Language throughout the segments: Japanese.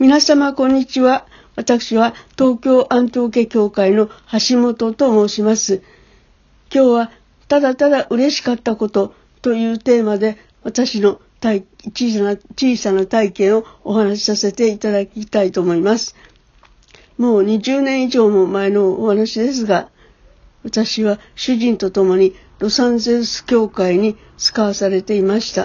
皆様こんにちは。私は東京安東家教会の橋本と申します。今日はただただ嬉しかったことというテーマで私の小さな体験をお話しさせていただきたいと思います。もう20年以上も前のお話ですが、私は主人と共にロサンゼルス教会に使わされていました。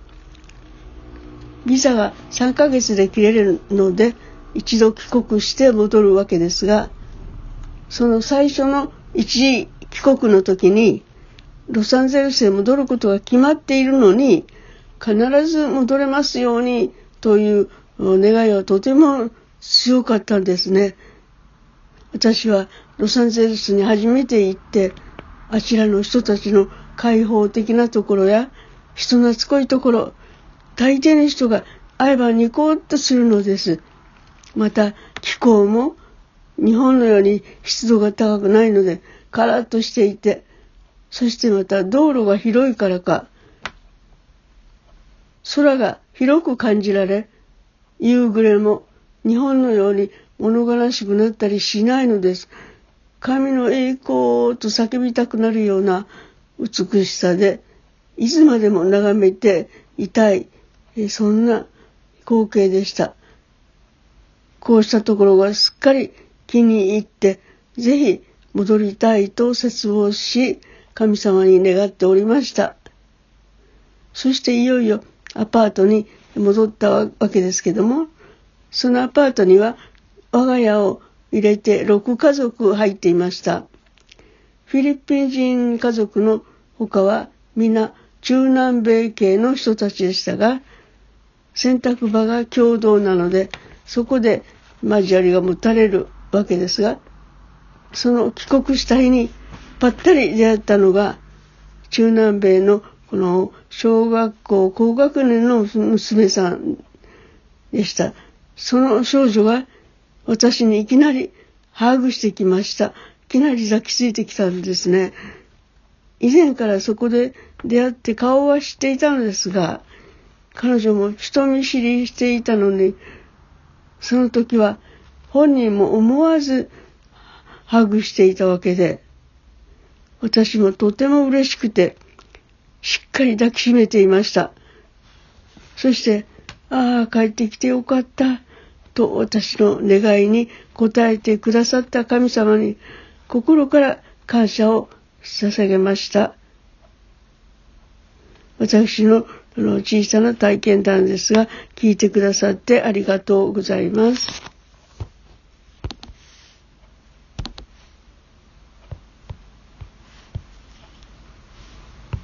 ビザが3ヶ月で切れるので一度帰国して戻るわけですが、その最初の一時帰国の時にロサンゼルスへ戻ることが決まっているのに、必ず戻れますようにという願いはとても強かったんですね。私はロサンゼルスに初めて行って、あちらの人たちの開放的なところや人懐っこいところ、大抵の人が会えばニコッとするのです。また気候も日本のように湿度が高くないのでカラッとしていて、そしてまた道路が広いからか空が広く感じられ、夕暮れも日本のように物悲しくなったりしないのです。神の栄光と叫びたくなるような美しさで、いつまでも眺めていたい、そんな光景でした。こうしたところがすっかり気に入って、ぜひ戻りたいと切望し、神様に願っておりました。そしていよいよアパートに戻ったわけですけども、そのアパートには我が家を入れて6家族入っていました。フィリピン人家族の他は皆中南米系の人たちでしたが、洗濯場が共同なので、そこで交わりが持たれるわけですが、その帰国した日にぱったり出会ったのが中南米のこの小学校高学年の娘さんでした。その少女が私にいきなりハグしてきました。いきなり抱きついてきたんですね。以前からそこで出会って顔は知っていたのですが、彼女も人見知りしていたのに、その時は本人も思わずハグしていたわけで、私もとても嬉しくて、しっかり抱きしめていました。そして、帰ってきてよかった、と私の願いに応えてくださった神様に心から感謝を捧げました。私の小さな体験談ですが、聞いてくださってありがとうございます。